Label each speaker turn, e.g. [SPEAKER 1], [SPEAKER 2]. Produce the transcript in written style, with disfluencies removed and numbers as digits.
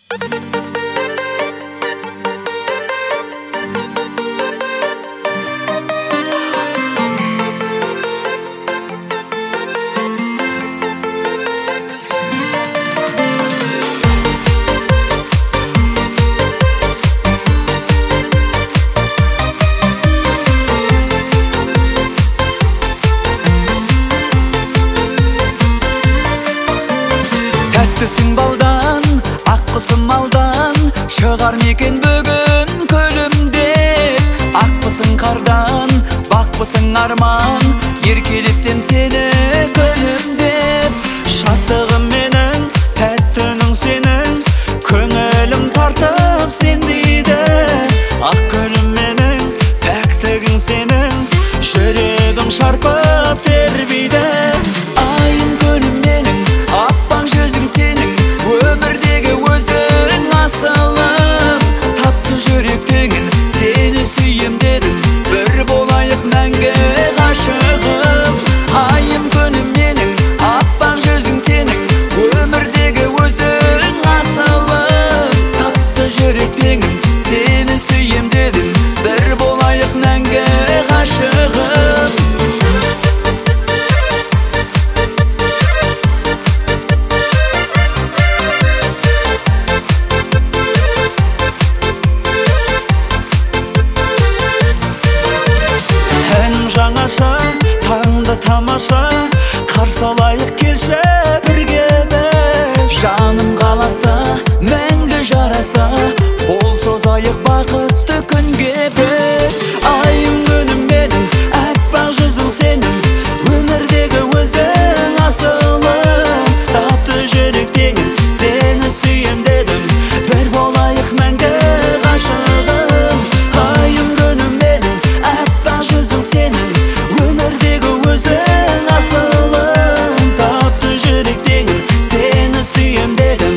[SPEAKER 1] Тәттісің балдан, аққысың малдан, шығар мекен бүгін көлімдеп. Ақпысың қардан, бақпысың арман, еркелетсем сені күлімдеп. Шаттығым менің, тәтті үнің сенің, көңілім тартып сен дейді. Ақ гүлім менің, пәктігің сенің, жүрегім шарпып тербейді. Айым күнім менің, аппақ жүзің сенің, өмірдегі өзің асылым. Тапты жүректеңін, сені сүйем дедің, бір болайық мәңгі ғашығым. Айым күнім менің, аппақ жүзің сенің, өмірдегі өзің асылым. Тапты жүректеңін, сені сүйем дедің, бір болайық мәңгі ғашығым. Жаңаша, таңды тамаша, қарсы алайық келші бірге біз. Жаным қаласа, мәңгі жараса, қол созайық бақытты күнге біз. Айым күнім менің, аппақ жүзің сенің, өмірдегі өзің асылым. Тапты жүректеңін, сені сүйем дедім, бір болайық мәңгі ғашығым. Айым күнім менің, аппақ жүзің сенің, өмірдегі өзің асылым. Тапты жүректеңін, сені сүйем дедім,